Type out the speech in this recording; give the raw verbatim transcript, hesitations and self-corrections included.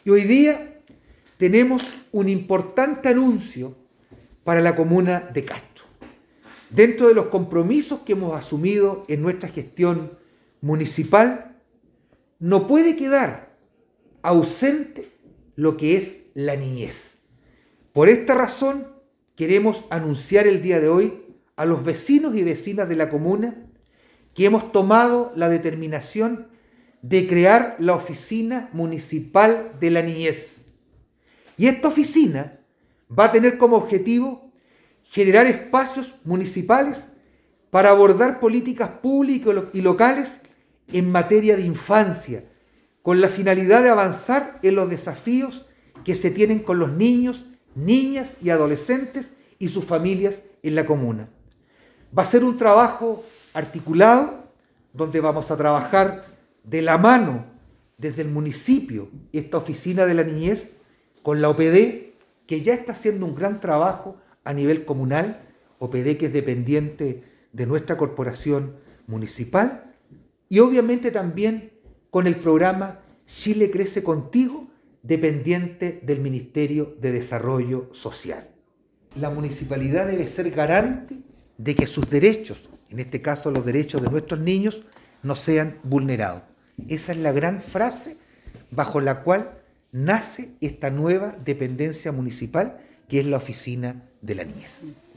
Y hoy día tenemos un importante anuncio para la comuna de Castro. Dentro de los compromisos que hemos asumido en nuestra gestión municipal, no puede quedar ausente lo que es la niñez. Por esta razón, queremos anunciar el día de hoy a los vecinos y vecinas de la comuna que hemos tomado la determinación de crear la Oficina Municipal de la Niñez. Y esta oficina va a tener como objetivo generar espacios municipales para abordar políticas públicas y locales en materia de infancia, con la finalidad de avanzar en los desafíos que se tienen con los niños, niñas y adolescentes y sus familias en la comuna. Va a ser un trabajo articulado, donde vamos a trabajar de la mano desde el municipio, esta Oficina de la Niñez, con la O P D, que ya está haciendo un gran trabajo a nivel comunal, O P D que es dependiente de nuestra corporación municipal, y obviamente también con el programa Chile Crece Contigo, dependiente del Ministerio de Desarrollo Social. La municipalidad debe ser garante de que sus derechos, en este caso los derechos de nuestros niños, no sean vulnerados. Esa es la gran frase bajo la cual nace esta nueva dependencia municipal, que es la Oficina de la Niñez.